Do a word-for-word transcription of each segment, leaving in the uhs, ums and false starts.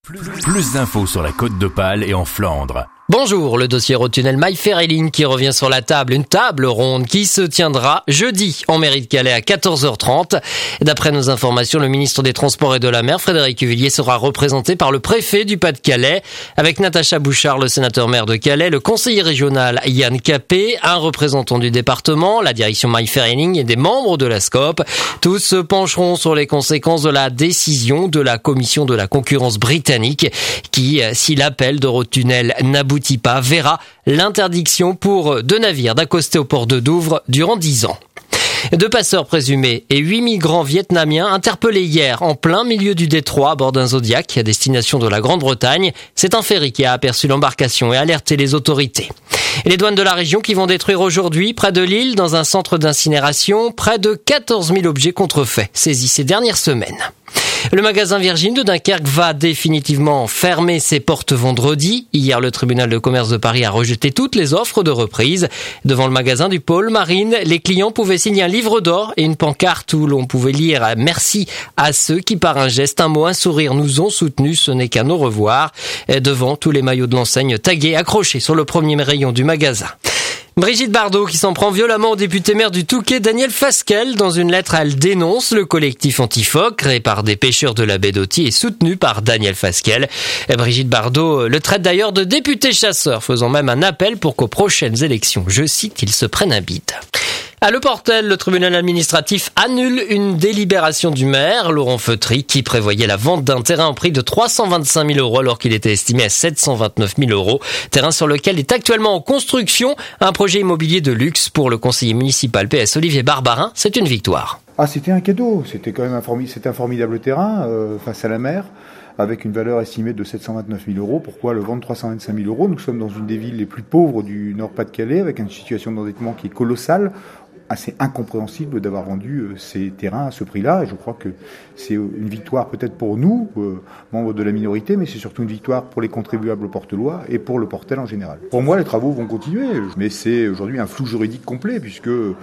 Plus, plus d'infos sur la Côte d'Opale et en Flandre. Bonjour, le dossier Eurotunnel Maille-Ferreling qui revient sur la table. Une table ronde qui se tiendra jeudi en mairie de Calais à quatorze heures trente. D'après nos informations, le ministre des Transports et de la Mer, Frédéric Cuvillier, sera représenté par le préfet du Pas-de-Calais, avec Natacha Bouchard, le sénateur-maire de Calais, le conseiller régional Yann Capet, un représentant du département, la direction Maille-Ferreling et des membres de la SCOP. Tous se pencheront sur les conséquences de la décision de la Commission de la concurrence britannique qui, si l'appel d'Eurotunnel n'aboutit pas, verra l'interdiction pour deux navires d'accoster au port de Douvres durant dix ans. Deux passeurs présumés et huit migrants vietnamiens interpellés hier en plein milieu du détroit à bord d'un Zodiac à destination de la Grande-Bretagne. C'est un ferry qui a aperçu l'embarcation et alerté les autorités. Et les douanes de la région qui vont détruire aujourd'hui, près de Lille, dans un centre d'incinération, près de quatorze mille objets contrefaits saisis ces dernières semaines. Le magasin Virgin de Dunkerque va définitivement fermer ses portes vendredi. Hier, le tribunal de commerce de Paris a rejeté toutes les offres de reprise. Devant le magasin du pôle Marine, les clients pouvaient signer un livre d'or et une pancarte où l'on pouvait lire « Merci à ceux qui, par un geste, un mot, un sourire, nous ont soutenus, ce n'est qu'un au revoir ». Devant tous les maillots de l'enseigne tagués, accrochés sur le premier rayon du magasin. Brigitte Bardot qui s'en prend violemment au député maire du Touquet, Daniel Fasquelle. Dans une lettre, elle dénonce le collectif Antifoc, créé par des pêcheurs de la baie d'Authie et soutenu par Daniel Fasquelle. Brigitte Bardot le traite d'ailleurs de député chasseur, faisant même un appel pour qu'aux prochaines élections, je cite, il se prenne un bide. À Le Portel, le tribunal administratif annule une délibération du maire, Laurent Feutry, qui prévoyait la vente d'un terrain au prix de trois cent vingt-cinq mille euros alors qu'il était estimé à sept cent vingt-neuf mille euros. Terrain sur lequel est actuellement en construction un projet immobilier de luxe pour le conseiller municipal P S Olivier Barbarin. C'est une victoire. Ah, c'était un cadeau. C'était quand même un, formi- c'était un formidable terrain euh, face à la mer, avec une valeur estimée de sept cent vingt-neuf mille euros. Pourquoi le vendre trois cent vingt-cinq mille euros? Nous sommes dans une des villes les plus pauvres du Nord-Pas-de-Calais, avec une situation d'endettement qui est colossale. Assez incompréhensible d'avoir vendu euh, ces terrains à ce prix-là, et je crois que c'est une victoire peut-être pour nous, euh, membres de la minorité, mais c'est surtout une victoire pour les contribuables portelois et pour le Portel en général. Pour moi, les travaux vont continuer, mais c'est aujourd'hui un flou juridique complet, puisque le,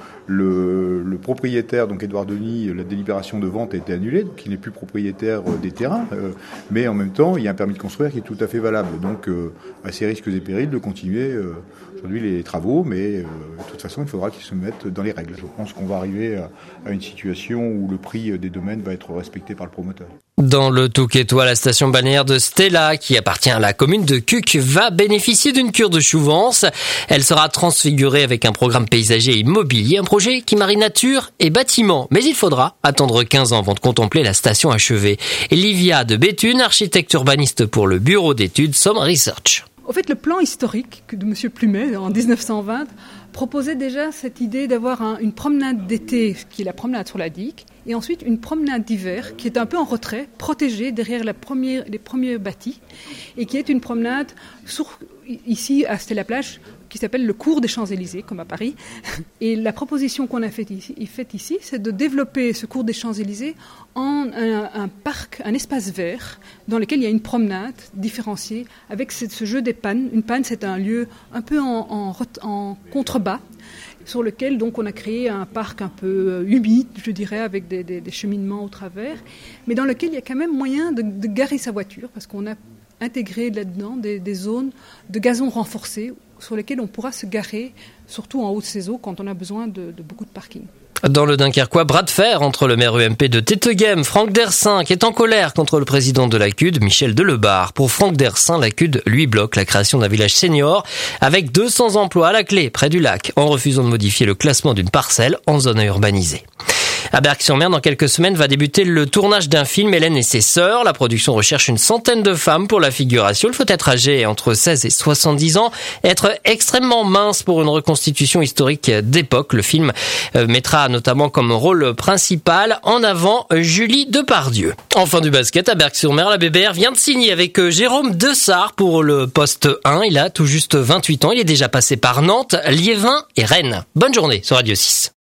le propriétaire, donc Édouard Denis, la délibération de vente a été annulée, donc il n'est plus propriétaire des terrains, euh, mais en même temps, il y a un permis de construire qui est tout à fait valable, donc euh, à ses risques et périls de continuer euh, aujourd'hui les travaux, mais euh, de toute façon, il faudra qu'ils se mettent dans les règles. Je pense qu'on va arriver à une situation où le prix des domaines va être respecté par le promoteur. Dans le Touquetois, la station balnéaire de Stella, qui appartient à la commune de Cuques, va bénéficier d'une cure de chouvance. Elle sera transfigurée avec un programme paysager et immobilier, un projet qui marie nature et bâtiment. Mais il faudra attendre quinze ans avant de contempler la station achevée. Et Livia de Béthune, architecte urbaniste pour le bureau d'études Somme Research. En fait, le plan historique de M. Plumet, en dix-neuf cent vingt, proposait déjà cette idée d'avoir un, une promenade d'été, qui est la promenade sur la digue, et ensuite une promenade d'hiver, qui est un peu en retrait, protégée derrière la première, les premiers bâtis, et qui est une promenade sur, ici à Stella-Plage, qui s'appelle le cours des Champs-Élysées, comme à Paris. Et la proposition qu'on a faite ici, faite ici c'est de développer ce cours des Champs-Élysées en un, un parc, un espace vert, dans lequel il y a une promenade différenciée, avec ce, ce jeu des pannes. Une panne, c'est un lieu un peu en, en, en contrebas, sur lequel donc on a créé un parc un peu humide, je dirais, avec des, des, des cheminements au travers, mais dans lequel il y a quand même moyen de, de garer sa voiture, parce qu'on a intégré là-dedans des, des zones de gazon renforcé sur lesquelles on pourra se garer, surtout en haute saison, quand on a besoin de, de beaucoup de parking. Dans le Dunkerquois, bras de fer entre le maire U M P de Téteghem, Franck Dersin, qui est en colère contre le président de la C U D, Michel Delebarre. Pour Franck Dersin, la C U D lui bloque la création d'un village senior avec deux cents emplois à la clé, près du lac, en refusant de modifier le classement d'une parcelle en zone urbanisée. À Berck-sur-Mer, dans quelques semaines, va débuter le tournage d'un film, Hélène et ses sœurs. La production recherche une centaine de femmes pour la figuration. Il faut être âgé entre seize et soixante-dix ans, être extrêmement mince pour une reconstitution historique d'époque. Le film mettra notamment comme rôle principal en avant Julie Depardieu. Enfin du basket, à Berck-sur-Mer, la B B R vient de signer avec Jérôme Dessart pour le poste un. Il a tout juste vingt-huit ans. Il est déjà passé par Nantes, Liévin et Rennes. Bonne journée sur Radio six.